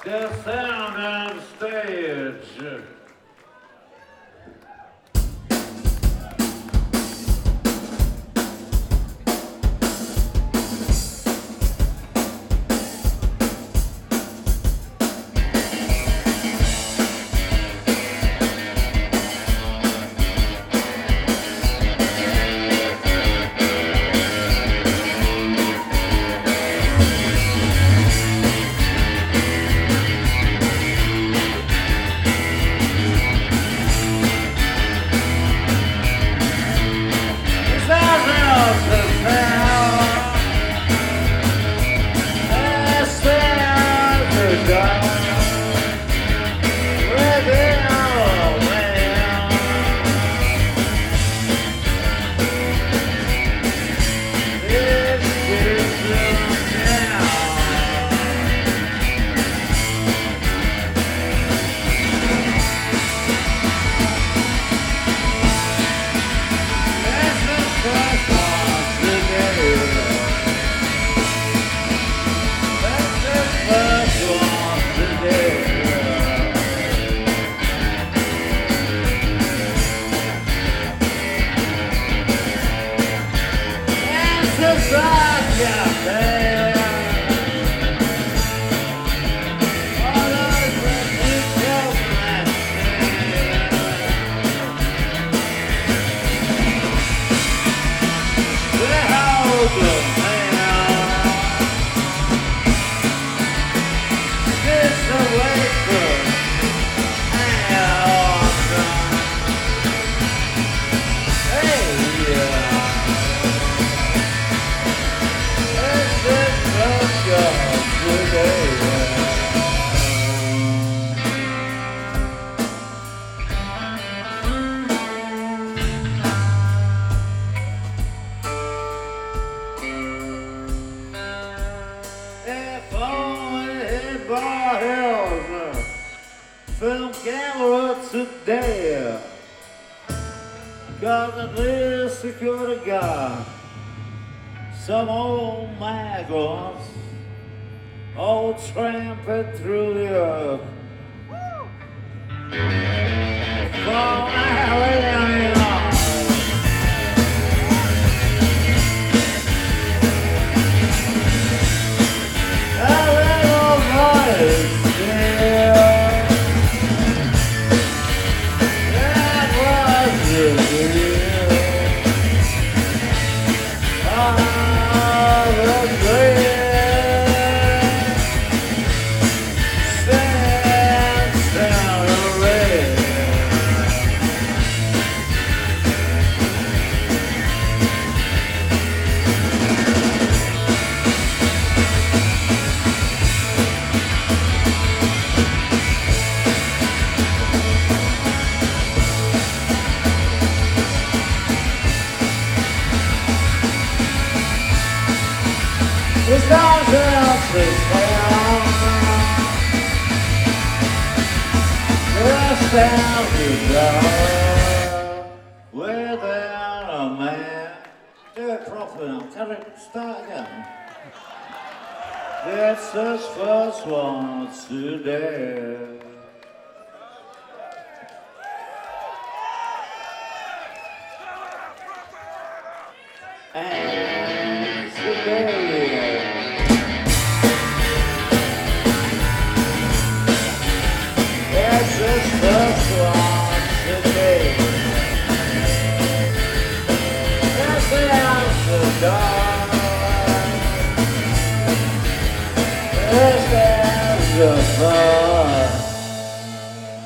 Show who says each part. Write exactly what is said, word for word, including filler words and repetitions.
Speaker 1: The sound on stage. Film camera today, cause at least we could have got some old migrants all tramping through the earth. From Arizona. It's not else to tell. Just down to go without a man. Do it properly now. Tell it, start again. It's his first one today. And today. It's his first one today. That's the house dark. This is the fun.